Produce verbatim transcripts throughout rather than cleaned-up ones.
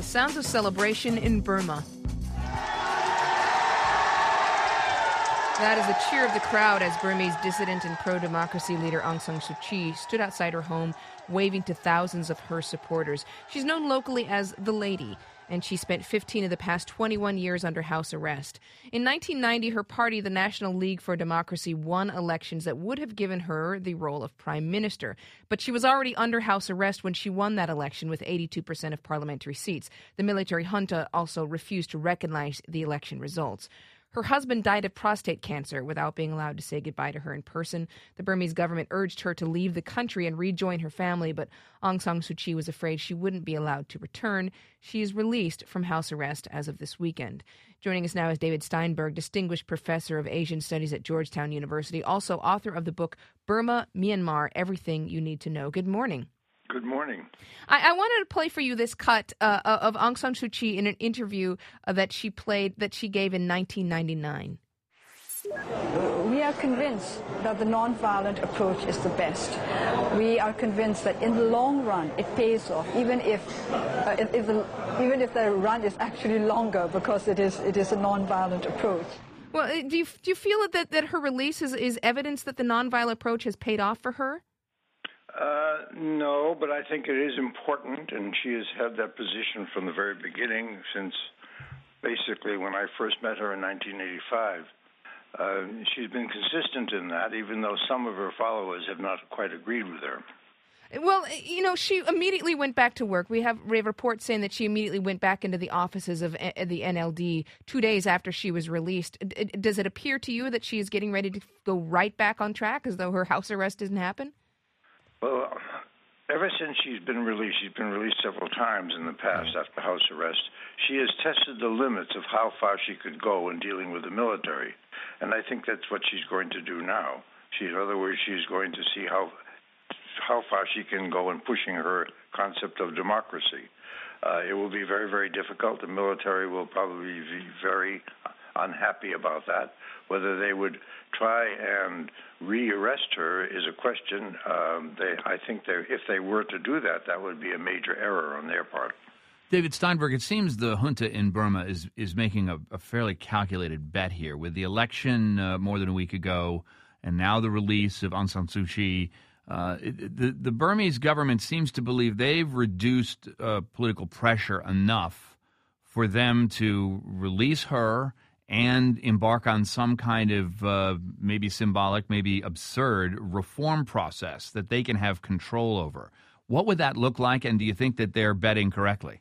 sounds of celebration in Burma. That is the cheer of the crowd as Burmese dissident and pro-democracy leader Aung San Suu Kyi stood outside her home, waving to thousands of her supporters. She's known locally as the Lady, and she spent fifteen of the past twenty-one years under house arrest. In nineteen ninety, her party, the National League for Democracy, won elections that would have given her the role of prime minister. But she was already under house arrest when she won that election with eighty-two percent of parliamentary seats. The military junta also refused to recognize the election results. Her husband died of prostate cancer without being allowed to say goodbye to her in person. The Burmese government urged her to leave the country and rejoin her family, but Aung San Suu Kyi was afraid she wouldn't be allowed to return. She is released from house arrest as of this weekend. Joining us now is David Steinberg, Distinguished Professor of Asian Studies at Georgetown University, also author of the book Burma, Myanmar, Everything You Need to Know. Good morning. Good morning. I, I wanted to play for you this cut uh, of Aung San Suu Kyi in an interview uh, that she played that she gave in nineteen ninety-nine. We are convinced that the nonviolent approach is the best. We are convinced that in the long run it pays off, even if, uh, if, if the, even if the run is actually longer, because it is it is a nonviolent approach. Well, do you do you feel that that her release is, is evidence that the nonviolent approach has paid off for her? Uh, no, but I think it is important, and she has had that position from the very beginning, since basically when I first met her in nineteen eighty-five. Uh, she's been consistent in that, even though some of her followers have not quite agreed with her. Well, you know, she immediately went back to work. We have, we have reports saying that she immediately went back into the offices of the N L D two days after she was released. Does it appear to you that she is getting ready to go right back on track, as though her house arrest didn't happen? Well, ever since she's been released, she's been released several times in the past after house arrest, she has tested the limits of how far she could go in dealing with the military. And I think that's what she's going to do now. She, in other words, she's going to see how how far she can go in pushing her concept of democracy. Uh, it will be very, very difficult. The military will probably be very unhappy about that. Whether they would try and re-arrest her is a question. Um, they, I think if they were to do that, that would be a major error on their part. David Steinberg, it seems the junta in Burma is is making a, a fairly calculated bet here. With the election uh, more than a week ago, and now the release of Aung San Suu Kyi, uh, it, the, the Burmese government seems to believe they've reduced uh, political pressure enough for them to release her and embark on some kind of uh, maybe symbolic, maybe absurd reform process that they can have control over. What would that look like, and do you think that they're betting correctly?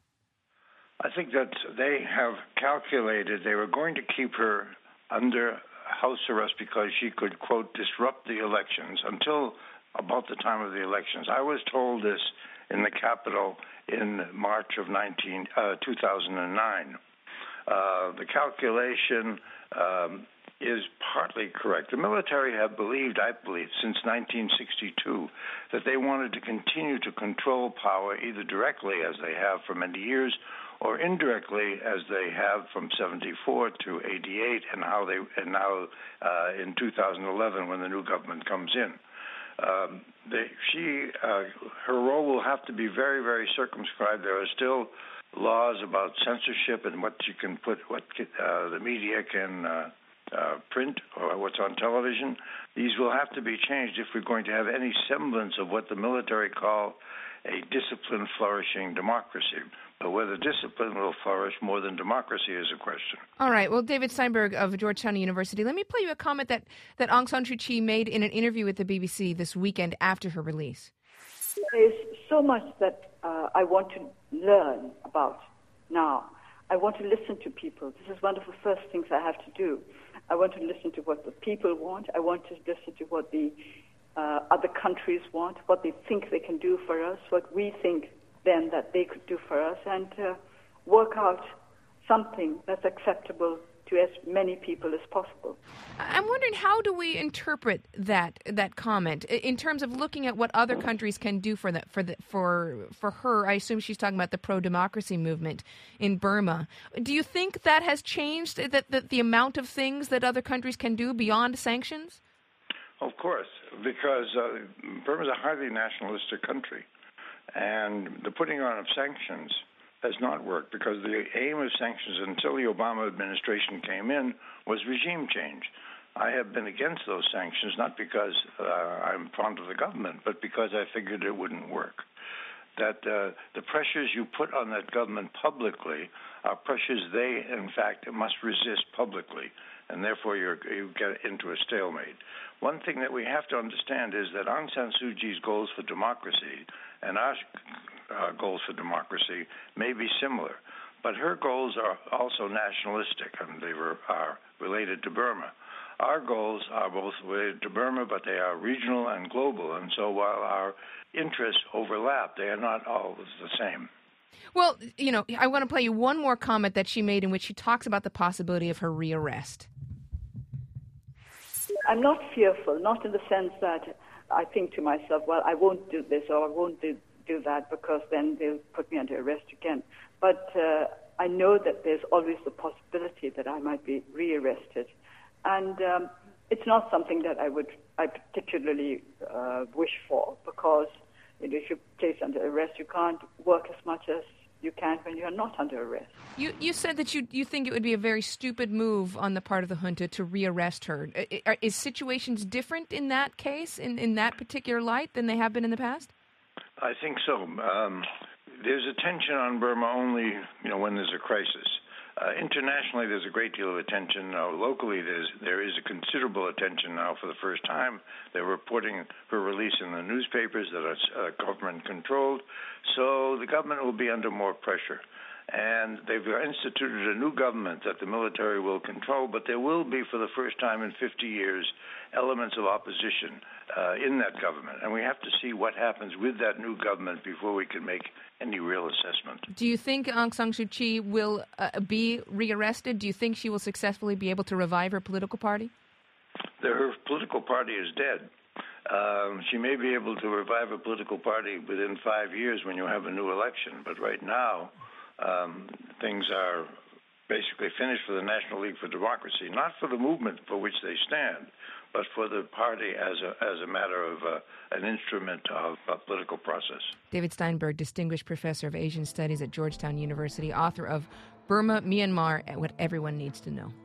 I think that they have calculated they were going to keep her under house arrest because she could, quote, disrupt the elections until about the time of the elections. I was told this in the Capitol in March of nineteen, uh, two thousand nine. Uh, the calculation um, is partly correct. The military have believed, I believe, since nineteen sixty-two, that they wanted to continue to control power either directly, as they have for many years, or indirectly, as they have from seventy-four to eighty-eight, and how they and now uh, in two thousand eleven when the new government comes in. Um, they, she, uh, her role will have to be very, very circumscribed. There are still laws about censorship and what you can put, what uh, the media can uh, uh, print or what's on television. These will have to be changed if we're going to have any semblance of what the military call a disciplined, flourishing democracy. But whether discipline will flourish more than democracy is a question. All right. Well, David Steinberg of Georgetown University, let me play you a comment that, that Aung San Suu Kyi made in an interview with the B B C this weekend after her release. There's so much that uh, I want to learn about now. I want to listen to people. This is one of the first things I have to do. I want to listen to what the people want. I want to listen to what the uh, other countries want, what they think they can do for us, what we think then that they could do for us, and uh, work out something that's acceptable to as many people as possible. I'm wondering, how do we interpret that that comment in terms of looking at what other countries can do for that for the, for for her? I assume she's talking about the pro-democracy movement in Burma. Do you think that has changed, that, that the amount of things that other countries can do beyond sanctions? Of course, because uh, Burma is a highly nationalistic country, and the putting on of sanctions has not worked because the aim of sanctions until the Obama administration came in was regime change. I have been against those sanctions, not because uh, I'm fond of the government, but because I figured it wouldn't work. That uh, the pressures you put on that government publicly are pressures they, in fact, must resist publicly, and therefore you're, you get into a stalemate. One thing that we have to understand is that Aung San Suu Kyi's goals for democracy and our uh, goals for democracy may be similar, but her goals are also nationalistic, and they were, are related to Burma. Our goals are both related to Burma, but they are regional and global, and so while our interests overlap, they are not always the same. Well, you know, I want to play you one more comment that she made in which she talks about the possibility of her rearrest. I'm not fearful, not in the sense that I think to myself, well, I won't do this or I won't do, do that because then they'll put me under arrest again. But uh, I know that there's always the possibility that I might be rearrested. And um, it's not something that I would I particularly uh, wish for because you know, if you're placed under arrest, you can't work as much as you can when you're not under arrest. You you said that you you think it would be a very stupid move on the part of the junta to rearrest her. Is situations different in that case, in, in that particular light, than they have been in the past? I think so. Um, there's attention on Burma only, you know, when there's a crisis. Uh, internationally, there's a great deal of attention. Now, locally, there's, there is a considerable attention now for the first time. They're reporting her release in the newspapers that are uh, government-controlled. So the government will be under more pressure. And they've instituted a new government that the military will control, but there will be, for the first time in fifty years, elements of opposition uh, in that government. And we have to see what happens with that new government before we can make any real assessment. Do you think Aung San Suu Kyi will uh, be rearrested? Do you think she will successfully be able to revive her political party? The, her political party is dead. Um, she may be able to revive a political party within five years when you have a new election, but right now um, things are basically finished for the National League for Democracy, not for the movement for which they stand, but for the party as a as a matter of uh, an instrument of a political process. David Steinberg, Distinguished Professor of Asian Studies at Georgetown University, author of Burma, Myanmar, and What Everyone Needs to Know.